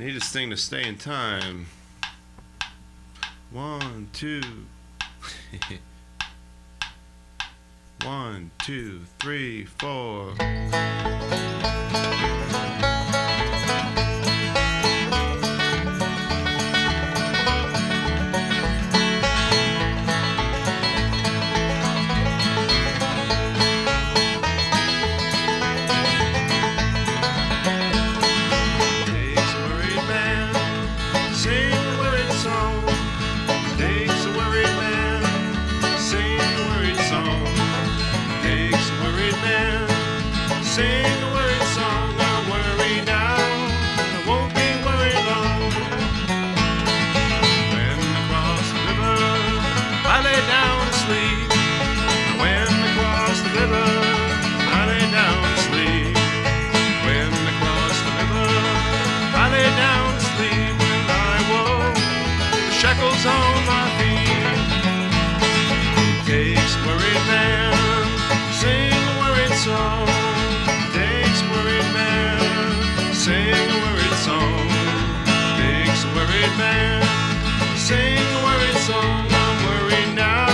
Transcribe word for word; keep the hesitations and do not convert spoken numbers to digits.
I need this thing to stay in time. One, two. One, two, three, four. Sing a worried song, I'm worried now, I won't be worried long. When across the river I lay down to sleep. When across the river I lay down to sleep. When across the river I lay down to sleep. When I woke, the shackles on my feet. Takes a worried man, sing a worried song. Sing a worried song, takes a worried man. Sing a worried song, I'm worried now.